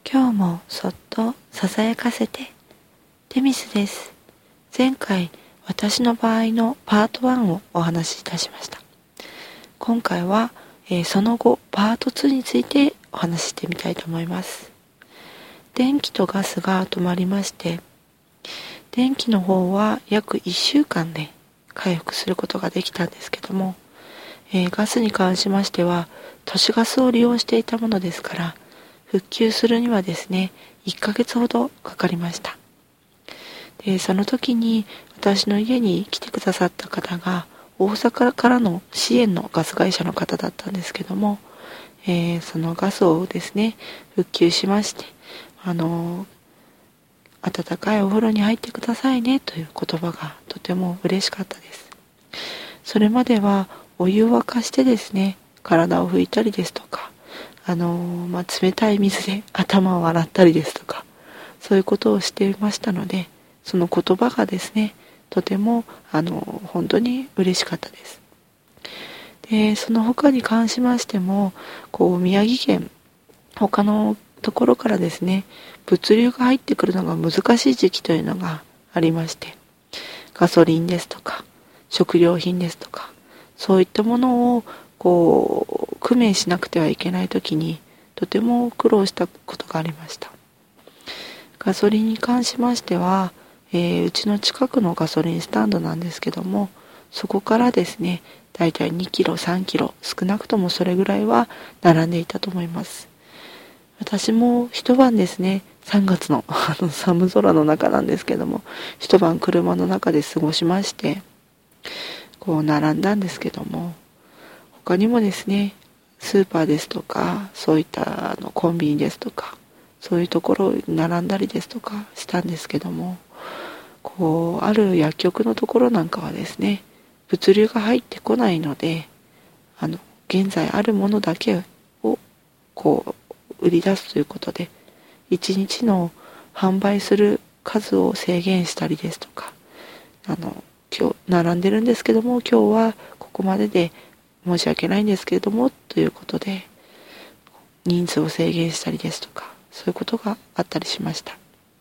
今日もそっとささやかせて。テミスです。前回私の場合のパート1をお話しいたしました。今回は、その後パート2についてお話ししてみたいと思います。電気とガスが止まりまして、電気の方は約1週間で回復することができたんですけども、ガスに関しましては都市ガスを利用していたものですから、復旧するにはですね、1ヶ月ほどかかりました。で、その時に私の家に来てくださった方が大阪からの支援のガス会社の方だったんですけども、そのガスをですね、復旧しまして、温かいお風呂に入ってくださいねという言葉がとても嬉しかったです。それまではお湯を沸かしてですね、体を拭いたりですとか、冷たい水で頭を洗ったりですとか、そういうことをしていましたので、その言葉がですね、とても本当に嬉しかったです。で、その他に関しましても、宮城県他のところからですね、物流が入ってくるのが難しい時期というのがありまして、ガソリンですとか食料品ですとか、そういったものを工面しなくてはいけない時にとても苦労したことがありました。ガソリンに関しましては、うちの近くのガソリンスタンドなんですけども、そこからですね、だいたい2キロ3キロ、少なくともそれぐらいは並んでいたと思います。私も一晩ですね、3月の寒空の中なんですけども、一晩車の中で過ごしまして、並んだんですけども、他にもですね、スーパーですとか、そういったコンビニですとか、そういうところに並んだりですとかしたんですけども、ある薬局のところなんかはですね、物流が入ってこないので、現在あるものだけを売り出すということで、1日の販売する数を制限したりですとか、今日並んでるんですけども、今日はここまでで申し訳ないんですけれどもということで、人数を制限したりですとか、そういうことがあったりしました。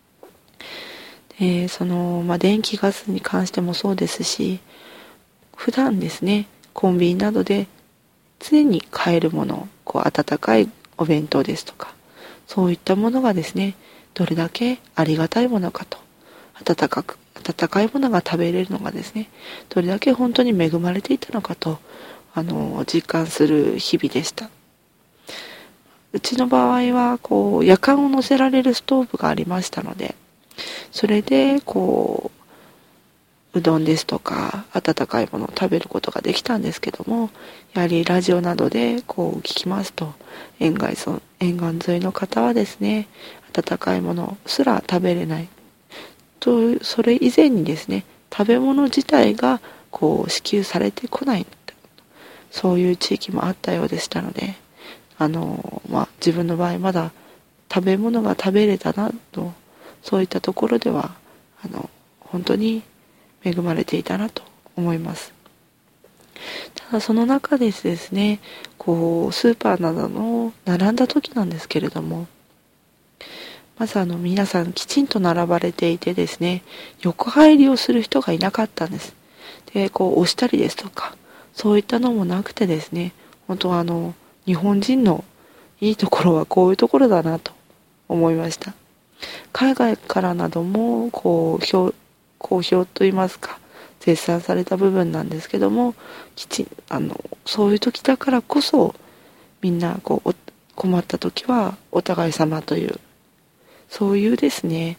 で、電気ガスに関してもそうですし、普段ですね、コンビニなどで常に買えるもの、温かいお弁当ですとか、そういったものがですね、どれだけありがたいものかと、温かいものが食べれるのがですね、どれだけ本当に恵まれていたのかと、実感する日々でした。うちの場合は、夜間を乗せられるストーブがありましたので、それで、うどんですとか、温かいものを食べることができたんですけども、やはりラジオなどで聞きますと、沿岸沿いの方はですね、温かいものすら食べれない。それ以前にですね、食べ物自体が支給されてこない。そういう地域もあったようでしたので、自分の場合まだ食べ物が食べれたなと、そういったところでは、本当に恵まれていたなと思います。ただその中でですね、スーパーなどの並んだ時なんですけれども、まず皆さんきちんと並ばれていてですね、横入りをする人がいなかったんです。で、押したりですとか、そういったのもなくてですね、本当は日本人のいいところはこういうところだなと思いました。海外からなども好評といいますか、絶賛された部分なんですけども、そういう時だからこそ、みんな困った時はお互い様という、そういうですね、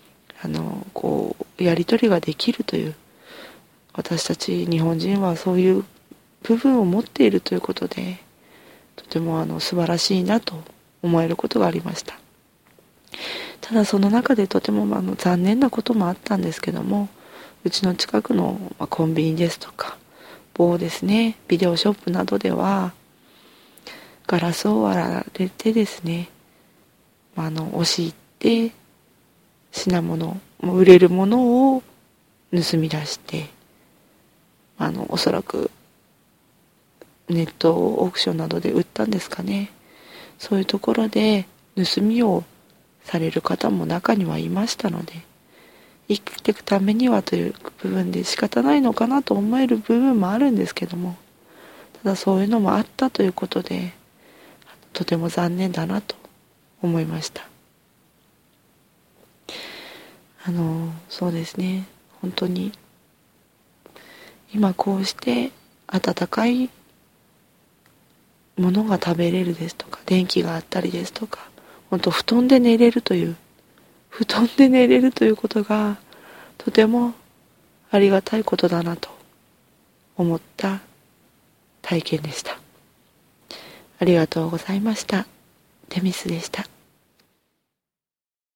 やり取りができるという、私たち日本人はそういう部分を持っているということで、とても素晴らしいなと思えることがありました。ただその中でとても残念なこともあったんですけども、うちの近くのコンビニですとか、某ですね、ビデオショップなどでは、ガラスを割られてですね、押し入って品物、売れるものを盗み出して、おそらくネットオークションなどで売ったんですかね。そういうところで盗みをされる方も中にはいましたので、生きていくためにはという部分で仕方ないのかなと思える部分もあるんですけども、ただそういうのもあったということで、とても残念だなと思いました。そうですね、本当に今こうして温かいものが食べれるですとか、電気があったりですとか、本当布団で寝れるということがとてもありがたいことだなと思った体験でした。ありがとうございました。テミスでした。